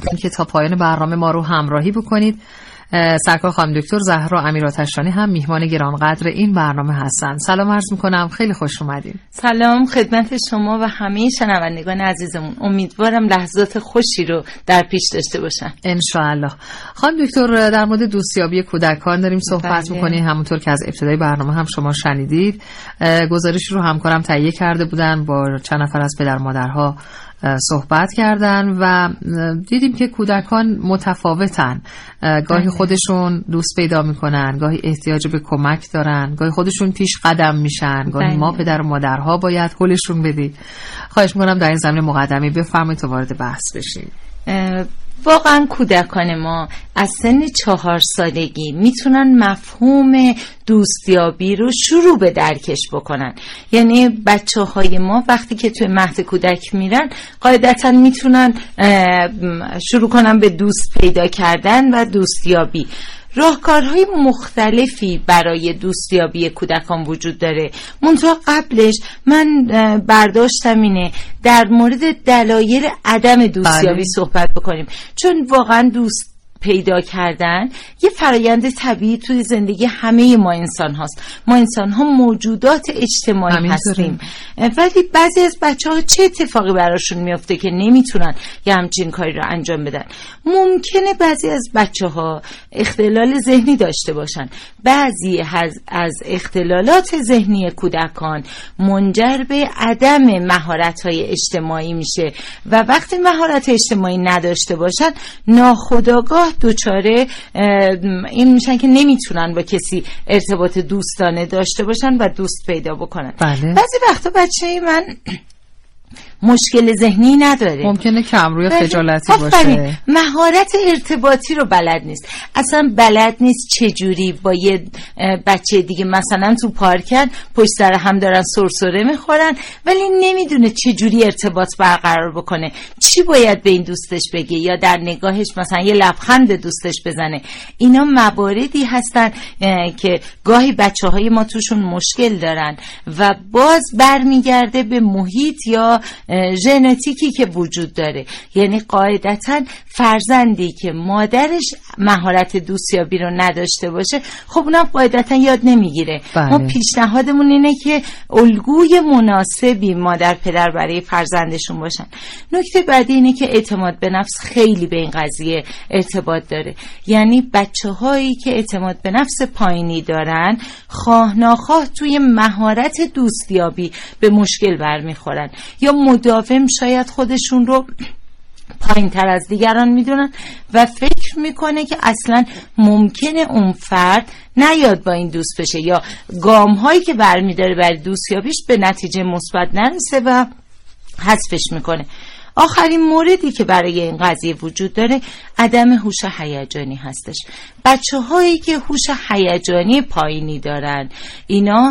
که تا پایان برنامه ما رو همراهی بکنید. سرکار خانم دکتر زهرا امیرآتشانی هم میهمان گرانقدر این برنامه هستن. سلام عرض میکنم، خیلی خوش اومدین. سلام خدمت شما و همه شنوندگان عزیزمون. امیدوارم لحظات خوشی رو در پیش داشته باشن ان شاء الله. خانم دکتر، در مورد دوستیابی کودکان داریم صحبت میکنیم. همونطور که از ابتدای برنامه هم شما شنیدید، گزارش رو همکارم تهیه کرده بودن، با چند نفر از پدر مادرها صحبت کردن و دیدیم که کودکان متفاوتن. گاهی خودشون دوست پیدا میکنن، گاهی احتیاج به کمک دارن، گاهی خودشون پیش قدم میشن، گاهی ما پدر و مادرها باید هلشون بدید. خواهش میکنم در این زمینه مقدمه بفرمایید تا وارد بحث بشیم. واقعا کودکان ما از سن 4 سالگی میتونن مفهوم دوستیابی رو شروع به درکش بکنن. یعنی بچه‌های ما وقتی که توی مهد کودک میرن قاعدتا میتونن شروع کنن به دوست پیدا کردن و دوستیابی. راهکارهای مختلفی برای دوستیابی کودکان وجود داره. منتها قبلش من برداشتم اینه در مورد دلایل عدم دوستیابی صحبت بکنیم، چون واقعا دوست پیدا کردن یه فرایند طبیعی توی زندگی همه ما انسان هاست. ما انسان ها موجودات اجتماعی هستیم، ولی بعضی از بچه ها چه اتفاقی براشون میفته که نمیتونن یه همچین کاری رو انجام بدن. ممکنه بعضی از بچه ها اختلال ذهنی داشته باشن. بعضی از اختلالات ذهنی کودکان منجر به عدم مهارت های اجتماعی میشه و وقتی مهارت اجتماعی نداشته باشن ناخودآگاه دوچاره این میشن که نمیتونن با کسی ارتباط دوستانه داشته باشن و دوست پیدا بکنن. بعضی وقتا بچه من مشکل ذهنی نداره، ممکنه کمروی خجالتی باشه، مهارت ارتباطی رو بلد نیست، اصلا بلد نیست چجوری با یه بچه دیگه مثلا تو پارکن پشت سر هم دارن سرسره میخورن ولی نمیدونه چجوری ارتباط برقرار بکنه، چی باید به این دوستش بگه یا در نگاهش مثلا یه لبخند به دوستش بزنه. اینا مواردی هستن که گاهی بچه‌های ما توشون مشکل دارن و باز برمیگرده به محیط یا ژنتیکی که وجود داره. یعنی قاعدتاً فرزندی که مادرش مهارت دوستیابی رو نداشته باشه خب اونم قاعدتاً یاد نمیگیره. ما پیشنهادمون اینه که الگوی مناسبی مادر پدر برای فرزندشون باشن. نکته بعدی اینه که اعتماد به نفس خیلی به این قضیه ارتباط داره. یعنی بچه‌هایی که اعتماد به نفس پایینی دارن خواه ناخواه توی مهارت دوستیابی به مشکل برمیخورن یا مداوم شاید خودشون رو پایین تر از دیگران میدونن و فکر میکنه که اصلا ممکنه اون فرد نیاد با این دوست بشه یا گام هایی که برمیداره برای دوستیابیش به نتیجه مثبت نرسه و حذفش میکنه. آخرین موردی که برای این قضیه وجود داره عدم هوش هیجانی هستش. بچه‌هایی که هوش هیجانی پایینی دارن اینا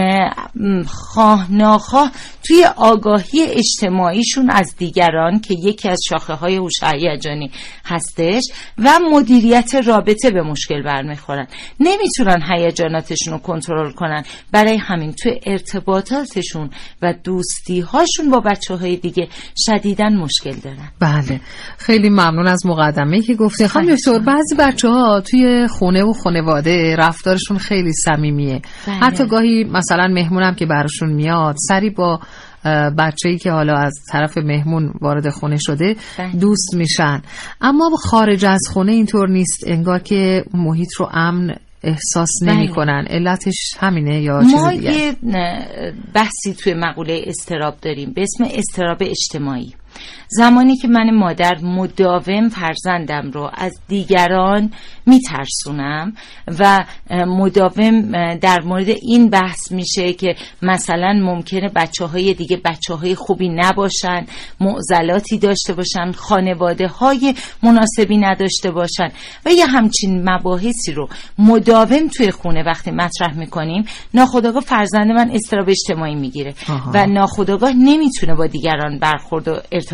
خواه ناخواه توی آگاهی اجتماعیشون از دیگران که یکی از شاخه‌های هوش هیجانی هستش و مدیریت رابطه به مشکل برمیخورن. نمیتونن هیجاناتشون رو کنترل کنن، برای همین توی ارتباطاتشون و دوستی‌هاشون با بچه‌های دیگه شدیداً مشکل دارن. بله، خیلی ممنون از مقدمه‌ای که گفتی. خانم دکتر، بعضی بچه‌ها توی خونه و خانواده رفتارشون خیلی صمیمیه. حتی گاهی مثلا مهمونم که براشون میاد سری با بچه‌ای که حالا از طرف مهمون وارد خونه شده دوست میشن، اما خارج از خونه اینطور نیست. انگار که محیط رو امن احساس نمی کنن. علتش همینه یا چیز دیگه؟ ما یه بحثی توی مقوله اضطراب داریم به اسم اضطراب اجتماعی. زمانی که من مادر مداوم فرزندم رو از دیگران میترسونم و مداوم در مورد این بحث میشه که مثلا ممکنه بچه‌های دیگه بچه‌های خوبی نباشن، معضلاتی داشته باشن، خانواده‌های مناسبی نداشته باشن و یه همچین مباحثی رو مداوم توی خونه وقتی مطرح میکنیم، ناخودآگاه فرزند من اضطراب اجتماعی میگیره و ناخودآگاه نمیتونه با دیگران برخورد و ارتباط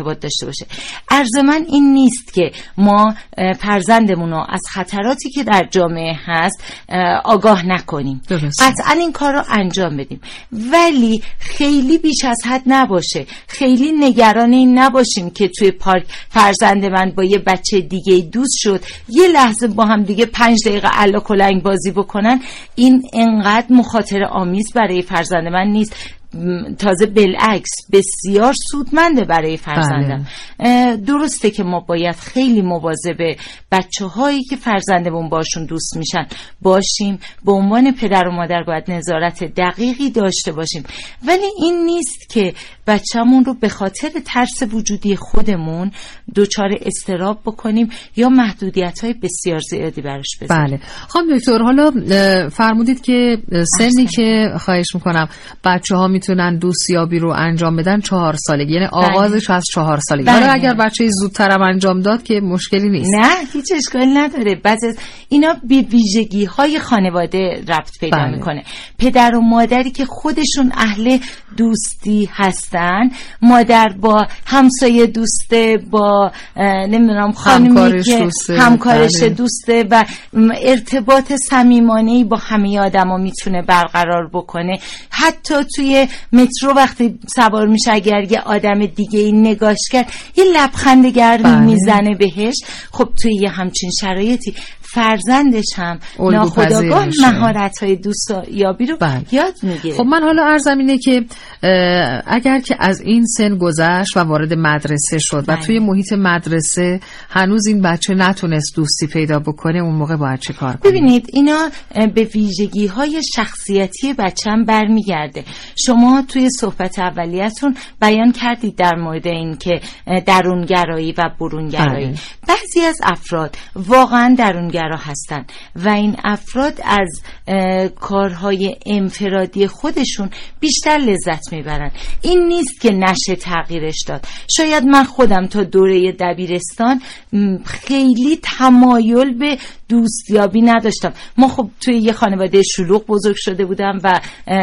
ارتباط داشته باشه. عرض من این نیست که ما فرزندمون رو از خطراتی که در جامعه هست آگاه نکنیم، قطعا این کار رو انجام بدیم، ولی خیلی بیش از حد نباشه. خیلی نگران این نباشیم که توی پارک فرزند من با یه بچه دیگه دوست شد، یه لحظه با هم دیگه 5 دقیقه الا کلنگ بازی بکنن. این انقدر مخاطره آمیز برای فرزند من نیست، تازه بالعکس بسیار سودمنده برای فرزندم. درسته که ما باید خیلی مواظب بچه‌هایی که فرزندمون باشون دوست میشن باشیم، به عنوان پدر و مادر باید نظارت دقیقی داشته باشیم، ولی این نیست که بچه‌مون رو به خاطر ترس وجودی خودمون دچار اضطراب بکنیم یا محدودیت‌های بسیار زیادی براش بذاریم. بله خانم دکتر، حالا فرمودید که سنی که خواهش میکنم بچه‌ها میتونن دوستیابی رو انجام بدن 4 سالگی، یعنی آغازش از 4 سالگی. حالا اگر بچه زودترم انجام داد که مشکلی نیست؟ نه، هیچ اشکالی نداره. بعضی اینا به ویژگی‌های خانواده ربط پیدا میکنه. پدر و مادری که خودشون اهل دوستی هستن، مادر با همسایه دوسته، با نمیدونم خانمی که همکارش دوسته و ارتباط صمیمانه‌ای با همه آدما میتونه برقرار بکنه. حتی توی مترو وقتی سوار میشه اگر یه آدم دیگه ای نگاش کرد یه لبخند گرمی میزنه بهش. خب توی یه همچین شرایطی فرزندش هم ناخودآگاه مهارت‌های دوستیابی رو یاد میگیره. خب من حالا عرضم اینه که اگر که از این سن گذشت و وارد مدرسه شد و توی محیط مدرسه هنوز این بچه نتونست دوستی پیدا بکنه، اون موقع باید چه کار کنیم؟ ببینید اینا به ویژگی‌های شخصیتی بچه هم برمیگرده. شما توی صحبت اولیتون بیان کردید در مورد این که درونگرایی و برونگرایی. بعضی از افراد واقعا درونگرا هستن و این افراد از کارهای انفرادی خودشون بیشتر لذت میبرن. این نیست که نشه تغییرش داد. شاید من خودم تا دوره دبیرستان خیلی تمایل به دوستیابی نداشتم. ما خب توی یه خانواده شلوغ بزرگ شده بودم و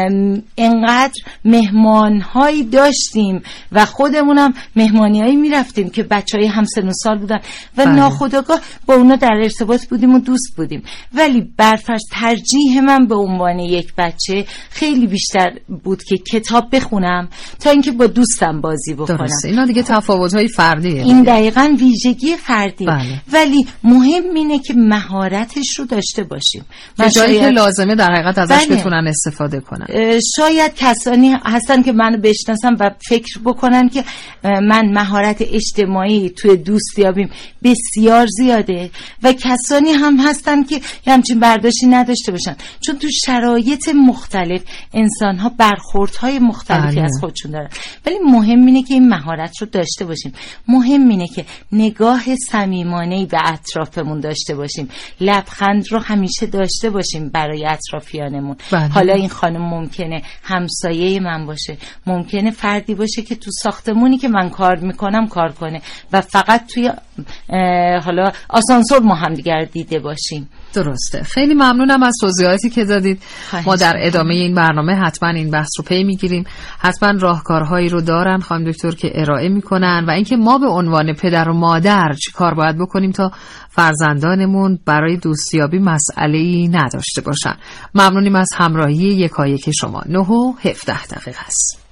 انقدر مهمانهایی داشتیم و خودمونم مهمانیایی میرفتیم که بچهای همسن و سال بودن و ناخودآگاه با اونا در ارتباط بودیم و دوست بودیم. ولی برفرض ترجیح من به عنوان یک بچه خیلی بیشتر بود که کتاب بخونم تا اینکه با دوستم بازی بکنم. درسته. اینا دیگه تفاوت‌های فردیه. این دقیقاً ویژگی فردی. ولی مهم اینه که مهارتش رو داشته باشیم. جایی که لازمه در حقیقت ازش بتونن استفاده کنن. شاید کسانی هستن که منو بشناسن و فکر بکنن که من مهارت اجتماعی توی دوستیابیم بسیار زیاده و کسانی هم هستن که همچین برداشتی نداشته باشن، چون تو شرایط مختلف انسان‌ها برخوردهای مختلفی از خودشون دارن. ولی مهم اینه که این مهارت رو داشته باشیم. مهم اینه که نگاه صمیمانه‌ای به اطرافمون داشته باشیم. لبخند رو همیشه داشته باشیم برای اطرافیانمون. حالا این خانم ممکنه همسایه من باشه، ممکنه فردی باشه که تو ساختمونی که من کار میکنم کار کنه و فقط توی حالا آسانسور ما هم دیگر دیده باشیم. درسته. خیلی ممنونم از توضیحاتی که دادید. ما در ادامه این برنامه حتما این بحث رو پی میگیریم. حتما راهکارهایی رو دارن خانم دکتر که ارائه میکنن و اینکه ما به عنوان پدر و مادر چی کار باید بکنیم تا فرزندانمون برای دوستیابی مسئله‌ای نداشته باشن. ممنونیم از همراهی یکایک شما. 9:17 است.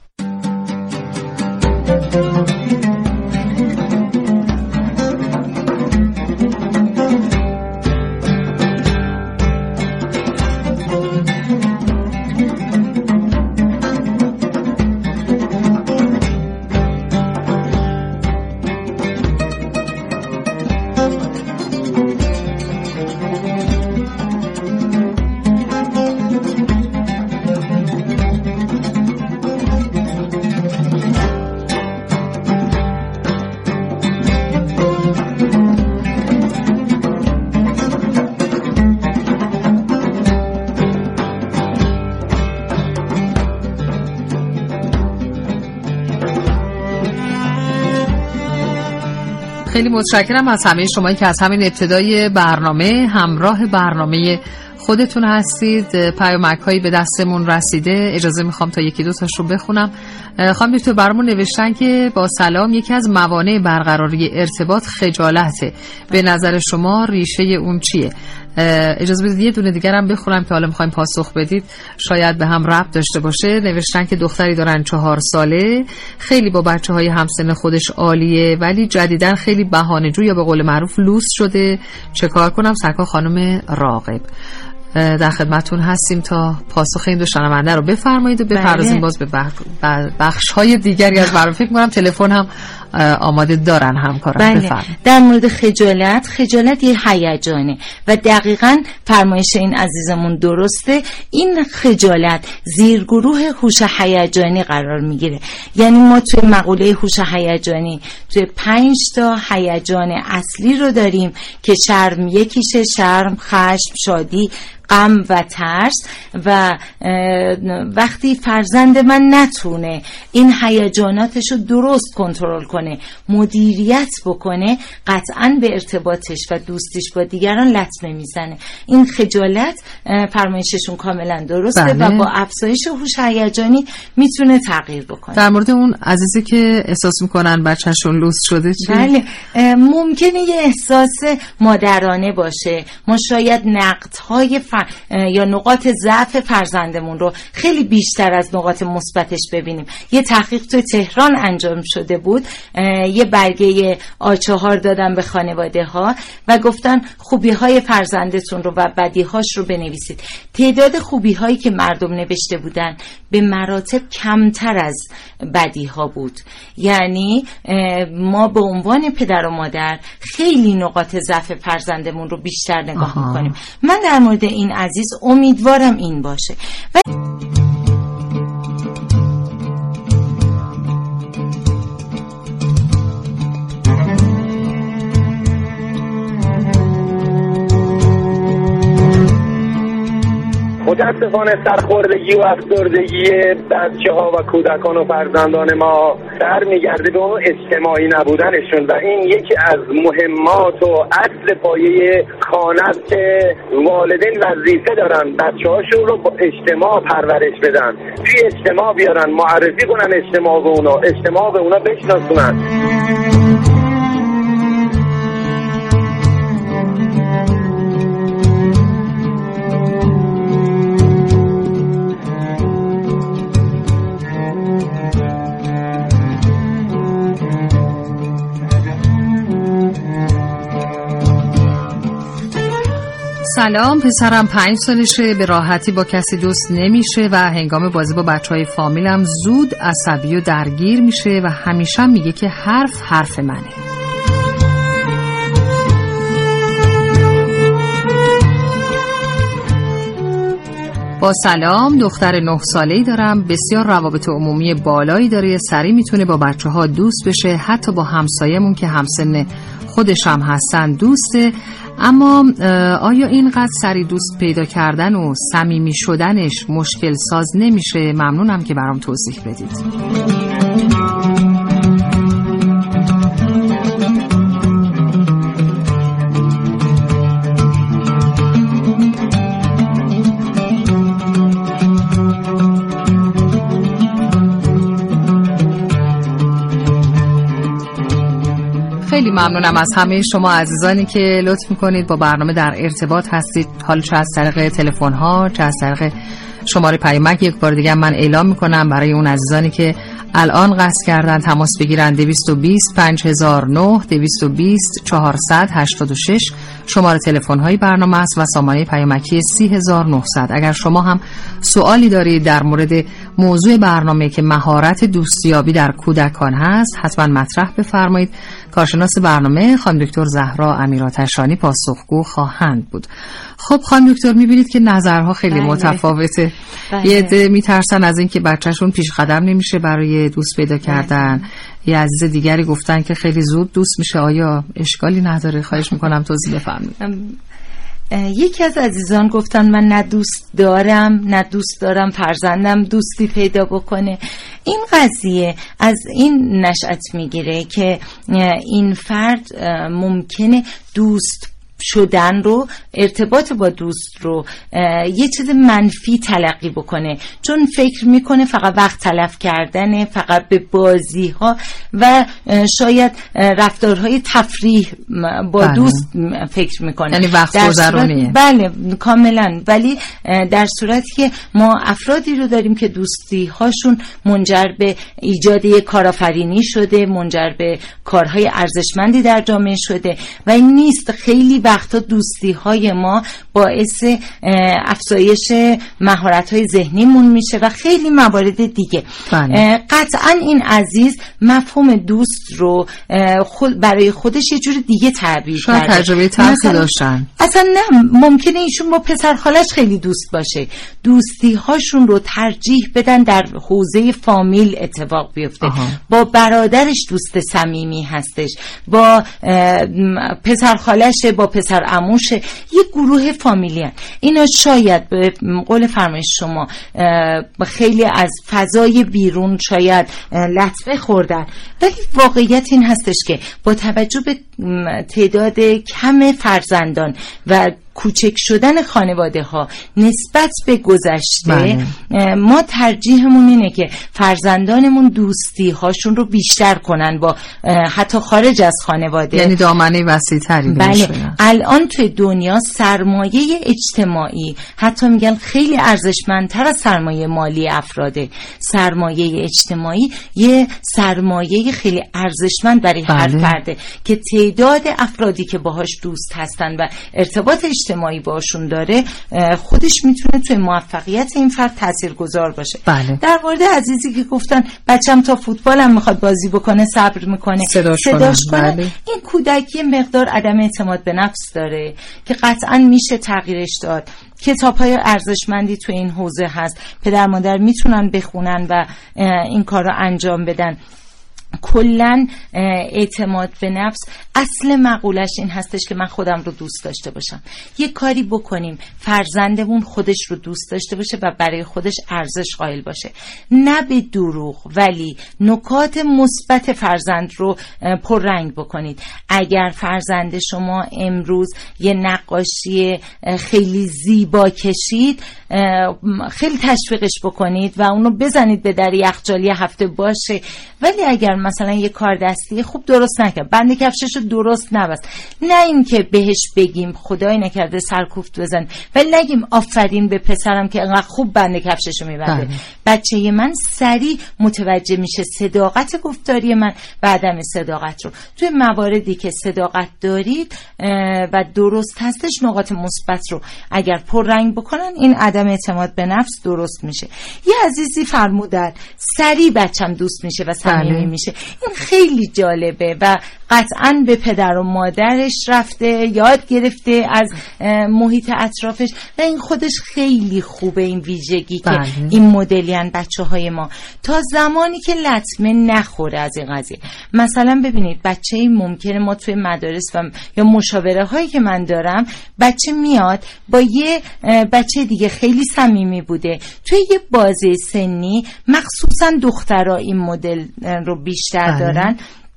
خیلی متشکرم از همه شما که از همین ابتدای برنامه همراه برنامه خودتون هستید. پیامک هایی به دستمون رسیده، اجازه میخوام تا یکی دو تاش رو بخونم. خانم دکتر برامون نوشتن که با سلام، یکی از موانع برقراری ارتباط خجالته. به نظر شما ریشه اون چیه؟ اجازه بدید یه دونه دیگر هم بخونم که حالا میخوایم پاسخ بدید شاید به هم ربط داشته باشه. نوشتن که دختری دارن 4 ساله، خیلی با بچه های همسن خودش عالیه ولی جدیدن خیلی بهانه‌جو یا به قول معروف لوس شده. چه کار کنم؟ سرکار خانم راغب. در خدمتون هستیم تا پاسخ این دو شنونده رو بفرمایید و بپردازیم باز به بخش های دیگری از برنامه. فکر می‌کنم تلفن هم آماده دارن همکاران. بفرمایید. در مورد خجالت یه هیجانه و دقیقاً فرمایش این عزیزمون درسته. این خجالت زیرگروه هوش هیجانی قرار میگیره. یعنی ما توی مقوله هوش هیجانی توی 5 تا هیجان اصلی رو داریم که شرم یکیشه، شرم، خشم، شادی، غم و ترس. و وقتی فرزند من نتونه این هیجاناتش رو درست کنترل کنه، مدیریت بکنه، قطعاً به ارتباطش و دوستیش با دیگران لطمه میزنه. این خجالت فرمایششون کاملا درسته. بله. و با افزایش هوش هیجانی میتونه تغییر بکنه. در مورد اون عزیزی که احساس میکنن بچه‌شون لوس شده چی؟ بله، ممکنه یه احساس مادرانه باشه. ما شاید نقدهای یا نقاط ضعف فرزندمون رو خیلی بیشتر از نقاط مثبتش ببینیم. یه تحقیق تو تهران انجام شده بود، یه برگه آچهار دادن به خانواده ها و گفتن خوبی های فرزندتون رو و بدی هاش رو بنویسید. تعداد خوبی هایی که مردم نوشته بودن به مراتب کمتر از بدی ها بود. یعنی ما به عنوان پدر و مادر خیلی نقاط ضعف فرزندمون رو بیشتر نگاه میکنیم. من در مورد این عزیز امیدوارم این باشه. متاسفانه سرخوردگی و افسردگی بچه‌ها و کودکان و فرزندان ما در میگرده به اون اجتماعی نبودنشون و این یکی از مهمات و اصل پایه خانه است که والدین وظیفه دارن بچه‌هاشون رو با اجتماع پرورش بدن، توی اجتماع بیارن، معرفی کنن اجتماع به اونا بشناسونن. سلام، پسرم 5 سالشه، به راحتی با کسی دوست نمیشه و هنگام بازی با بچهای فامیلم زود عصبی و درگیر میشه و همیشه میگه که حرف منه. با سلام، دختر 9 ساله‌ای دارم، بسیار روابط عمومی بالایی داره، سریع میتونه با بچه‌ها دوست بشه، حتی با همسایه‌مون که همسن خودش هم هستن دوسته. اما آیا اینقدر سریع دوست پیدا کردن و صمیمی شدنش مشکل ساز نمیشه؟ ممنونم که برام توضیح بدید. خیلی ممنونم از همه شما عزیزانی که لطف میکنید با برنامه در ارتباط هستید، حالا چه از طریق تلفن ها چه از طریق شماره پیامک. یک بار دیگه من اعلام میکنم برای اون عزیزانی که الان قصد کردن تماس بگیرن 220 5009 220 486 شماره تلفن های برنامه است و سامانه پیامکی 30900. اگر شما هم سوالی دارید در مورد موضوع برنامه که مهارت دوستیابی در کودکان هست حتما مطرح بفرمایید. کارشناس برنامه خانم دکتر زهرا امیرآتشانی پاسخگو خواهند بود. خب خانم دکتر، میبینید که نظرها خیلی متفاوته. یه عده میترسن از این که بچهشون پیش قدم نمیشه برای دوست پیدا کردن. یه عزیز دیگری گفتن که خیلی زود دوست میشه. آیا اشکالی نداره؟ خواهش میکنم توضیح بفرمایید. یکی از عزیزان گفتن من نه دوست دارم فرزندم دوستی پیدا بکنه. این قضیه از این نشأت میگیره که این فرد ممکنه دوست شدن رو، ارتباط با دوست رو یه چیز منفی تلقی بکنه، چون فکر میکنه فقط وقت تلف کردنه، فقط به بازی ها و شاید رفتارهای تفریح با دوست فکر میکنه، یعنی وقت گذرونیه. بله کاملا. ولی در صورتی که ما افرادی رو داریم که دوستی هاشون منجر به ایجاد یک کارآفرینی شده، منجر به کارهای ارزشمندی در جامعه شده و این نیست. خیلی وقتا دوستی های ما باعث افزایش مهارت های ذهنیمون میشه و خیلی موارد دیگه. قطعا این عزیز مفهوم دوست رو برای خودش یه جور دیگه تعبیر کرده. تجربه تلخی داشتن. اصلا نه، ممکنه ایشون با پسر خالش خیلی دوست باشه، دوستی هاشون رو ترجیح بدن در حوزه فامیل اتفاق بیفته. با برادرش دوست صمیمی هستش، با پسر خالشه، با پسر عموشه، یه گروه فامیلی هست. اینا شاید به قول فرمایش شما خیلی از فضای بیرون شاید لطمه خوردن، ولی واقعیت این هستش که با توجه به تعداد کم فرزندان و کوچک شدن خانواده ها نسبت به گذشته، ما ترجیحمون اینه که فرزندانمون دوستی هاشون رو بیشتر کنن با حتی خارج از خانواده، یعنی دامنه وسیع تری بشه. الان توی دنیا سرمایه اجتماعی حتی میگن خیلی ارزشمندتر از سرمایه مالی افراده. سرمایه اجتماعی یه سرمایه خیلی ارزشمند برای هر فرده که تعداد افرادی که باهاش دوست هستن و ارتباط اجتماعی باشون داره خودش میتونه توی موفقیت این فرد تاثیرگذار باشه. در مورد عزیزی که گفتن بچم تا فوتبال هم میخواد بازی بکنه صبر میکنه صداش کنه. این کودکی مقدار عدم اعتماد به نفس داره که قطعا میشه تغییرش داد. کتاب‌های ارزشمندی توی این حوزه هست، پدر مادر میتونن بخونن و این کار رو انجام بدن. کلاً اعتماد به نفس اصل مقولش این هستش که من خودم رو دوست داشته باشم، یه کاری بکنیم فرزندمون خودش رو دوست داشته باشه و برای خودش ارزش قائل باشه، نه به دروغ ولی نکات مثبت فرزند رو پررنگ بکنید. اگر فرزند شما امروز یه نقاشی خیلی زیبا کشید، خیلی تشویقش بکنید و اونو بزنید به در یخچال یه هفته باشه. ولی اگر مثلا یه کار دستی خوب درست نکرد، بند کفششو درست نبست، نه این که بهش بگیم خدای نکرده سرکوفت بزن، ولی نگیم آفرین به پسرم که انقدر خوب بند کفششو میبنده. بچه من سریع متوجه میشه صداقت گفتاری من و عدم صداقت رو. توی مواردی که صداقت دارید و درست هستش، نقاط مثبت رو اگر پررنگ بکنن، این عدم اعتماد به نفس درست میشه. یه عزیزی فرمودن سریع بچم دوست میشه و صمیمی میشه. این خیلی جالبه و قطعاً به پدر و مادرش رفته، یاد گرفته از محیط اطرافش و این خودش خیلی خوبه، این ویژگی که این مدلیان بچه‌های ما تا زمانی که لطمه نخوره از این قضیه. مثلا ببینید بچه‌ای ممکنه ما توی مدارس یا مشاوره هایی که من دارم، بچه میاد با یه بچه دیگه خیلی صمیمی بوده، توی یه بازه سنی مخصوصا دخترها این مدل رو بیشتر دارن،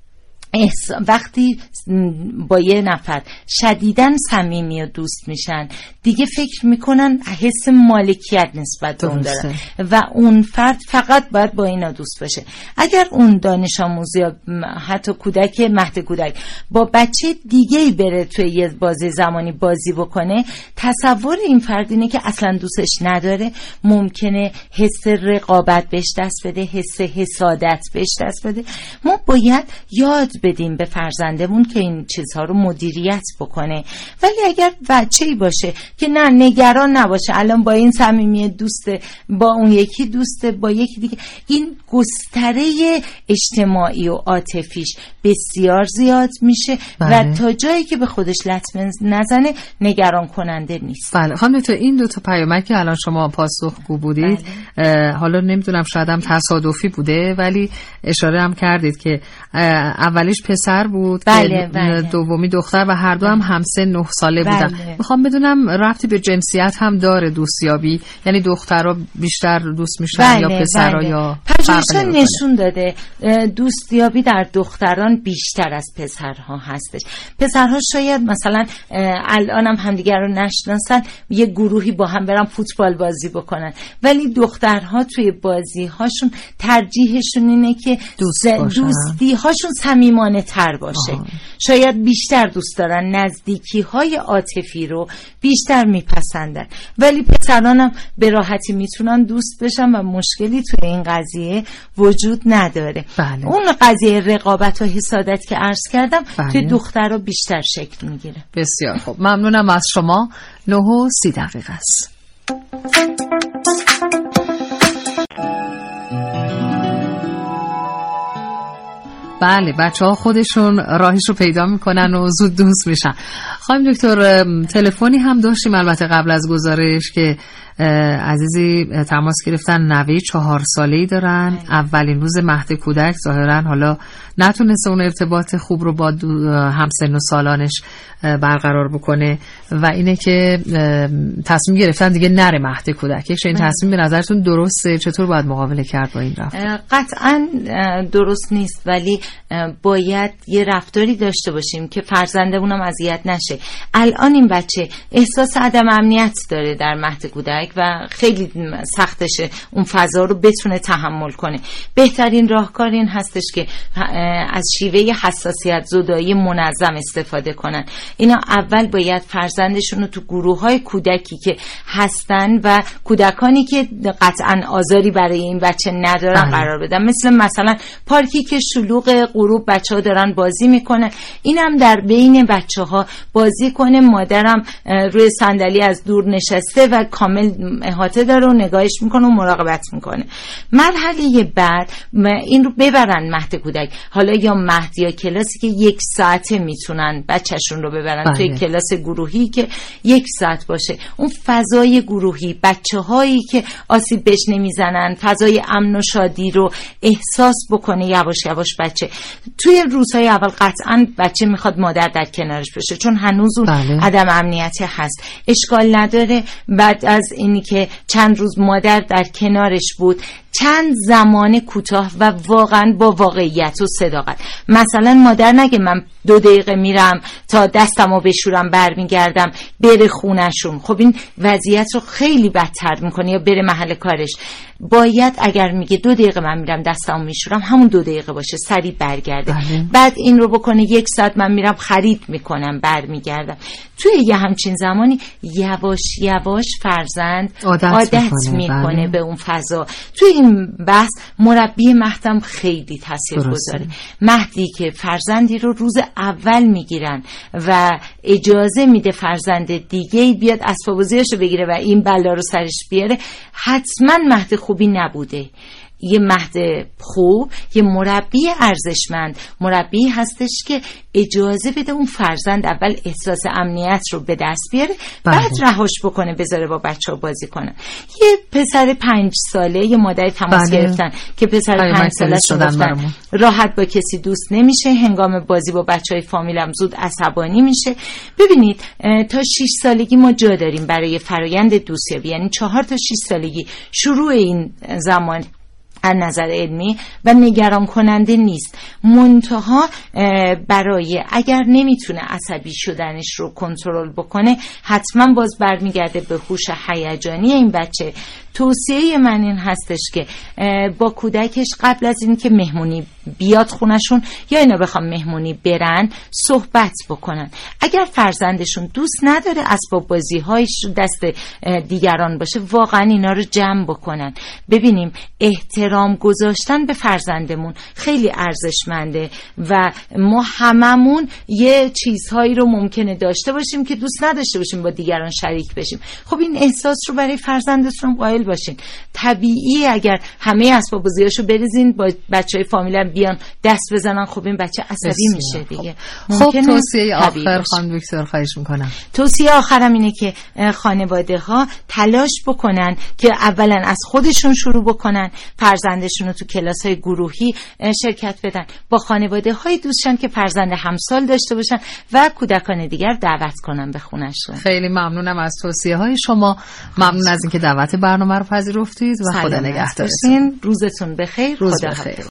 وقتی با یه نفر شدیداً صمیمی و دوست میشن دیگه فکر میکنن حس مالکیت نسبت به اون دارن و اون فرد فقط باید با اینا دوست باشه. اگر اون دانش آموز یا حتی کودک مهد کودک با بچه دیگه‌ای بره توی یه بازی زمانی بازی بکنه، تصور این فرد اینه که اصلا دوستش نداره، ممکنه حس رقابت بهش دست بده، حس حسادت بهش دست بده. ما باید یاد بدیم به فرزندمون که این چیزها رو مدیریت بکنه. ولی اگر بچه‌ای باشه که نه نگران نباشه الان با این صمیمی دوسته، با اون یکی دوسته، با یکی دیگه، این گستره اجتماعی و عاطفیش بسیار زیاد میشه و تا جایی که به خودش لطمه نزنه نگران کننده نیست. بله خانم دکتر، این دو تا پیامک که الان شما پاسخگو بودید، حالا نمیدونم شاید هم تصادفی بوده ولی اشاره هم کردید که اولیش پسر بود، دومی دختر و هر دو هم همسن 9 ساله بودن. میخوام بدونم ربطی به جنسیت هم داره دوستیابی؟ یعنی دخترها بیشتر دوست میشن یا پسرها؟ یا پژوهش‌ها نشون داده دوستیابی در دختران بیشتر از پسرها هستش. پسرها شاید مثلا الانم همدیگر رو نشناسن، یه گروهی با هم برن فوتبال بازی بکنن، ولی دخترها توی بازی‌هاشون ترجیحشون اینه که دوستی‌هاشون صمیمانه تر باشه. شاید بیشتر دوست دارن، نزدیکی‌های عاطفی رو بیشتر میپسندن، ولی پسرانم به راحتی میتونن دوست بشن و مشکلی توی این قضیه وجود نداره. بله. اون قضیه رقابت و حسادت که عرض کردم توی دخترها بیشتر شکل میگیره. بسیار خوب، ممنونم از شما. 9:30 است. بله، بچه‌ها خودشون راهش رو پیدا میکنن و زود دوست میشن. خانم دکتر، تلفنی هم داشتیم البته قبل از گزارش که عزیزی تماس گرفتن، نوه 4 ساله‌ای دارن، اولین روز مهد کودک، ظاهرا حالا نتونسته اون ارتباط خوب رو با همسن و سالانش برقرار بکنه و اینه که تصمیم گرفتن دیگه نره مهد کودک. این تصمیم به نظرتون درسته؟ چطور باید مقابله کرد با این رفتار؟ قطعا درست نیست، ولی باید یه رفتاری داشته باشیم که فرزندمونم اذیت نشه. الان این بچه احساس عدم امنیت داره در مهد کودک و خیلی سختشه اون فضا رو بتونه تحمل کنه. بهترین راهکار این هستش که از شیوه حساسیت زدایی منظم استفاده کنن. اینا اول باید فرزندشون رو تو گروه‌های کودکی که هستن و کودکانی که قطعاً آزاری برای این بچه ندارن قرار بدن، مثلا پارکی که شلوغ غروب بچه‌ها دارن بازی میکنن، اینم در بین بچه‌ها بازی کنه. مادرم روی صندلی از دور نشسته و کامل احاطه داره و نگاهش میکنه و مراقبت میکنه. مرحله بعد این رو ببرن مهد کودک، حالا یا مهد یا کلاسی که 1 ساعته میتونن بچه‌شون رو ببرن توی کلاس گروهی که 1 ساعت باشه. اون فضای گروهی، بچه‌هایی که آسیب بهش نمیزنن، فضای امن و شادی رو احساس بکنه یواش یواش بچه. توی روزهای اول قطعاً بچه میخواد مادر در کنارش بشه، چون هنوز اون عدم امنیتی هست. اشکال نداره بعد از اینی که چند روز مادر در کنارش بود، چند زمان کوتاه و واقعا با واقعیت و صداقت، مثلا مادر نگه من 2 دقیقه میرم تا دستمو بشورم برمیگردم بره خونشون، خب این وضعیت رو خیلی بدتر میکنه، یا بره محل کارش. باید اگر میگه 2 دقیقه من میرم دستمو میشورم، همون 2 دقیقه باشه، سریع برگرده. بعد این رو بکنه 1 ساعت من میرم خرید میکنم برمیگردم. توی یه همچین زمانی یواش یواش فرزند عادت میکنه به اون فضا. توی این بحث مربی مهدم خیلی تاثیرگذاره. مهدی که فرزندی رو روز اول میگیرن و اجازه میده فرزند دیگه بیاد اسباب بازیاشو بگیره و این بلا رو سرش بیاره، حتما مهد خوبی نبوده. یه مهد خوب، یه مربی ارزشمند، مربی هستش که اجازه بده اون فرزند اول احساس امنیت رو به دست بیاره، بعد رهاش بکنه بذاره با بچه‌ها بازی کنن. یه پسر 5 ساله یه مادر تماس گرفتن که پسر 5 ساله گفتن راحت با کسی دوست نمیشه، هنگام بازی با بچهای فامیلم زود عصبانی میشه. ببینید تا 6 سالگی ما جا داریم برای فرایند دوستیابی، یعنی 4 تا 6 سالگی شروع این زمان از نظر علمی و نگران کننده نیست. منتها برای اگر نمیتونه عصبی شدنش رو کنترل بکنه، حتما باز برمیگرده به هوش هیجانی این بچه. توصیه من این هستش که با کودکش قبل از این که مهمونی بیاد خونشون یا اینا بخوام مهمونی برن صحبت بکنن. اگر فرزندشون دوست نداره اسباب بازی‌هایش دست دیگران باشه، واقعا اینا رو جمع بکنن. ببینیم احترام گذاشتن به فرزندمون خیلی ارزشمنده و ما هممون یه چیزهایی رو ممکنه داشته باشیم که دوست نداشته باشیم با دیگران شریک بشیم. خب این احساس رو برای فرزندتون قائل باشین. طبیعیه اگر همه اسباب بازیاشو بریزین با بچهای فامیل بیان دست بزنن خب این بچه عصبی میشه دیگه. خب توصیه آخر خانم دکتر خواهش میکنم. توصیه آخرم اینه که خانواده ها تلاش بکنن که اولا از خودشون شروع بکنن، فرزندشون رو تو کلاس های گروهی شرکت بدن، با خانواده های دوستشون که فرزند همسال داشته باشن و کودکان دیگر دعوت کنن به خونه‌شون. خیلی ممنونم از توصیه های شما، ممنون از اینکه دعوت برنامه رو پذیرفتید و خدا نگهدارتون. روزتون بخیر. روز بخیر.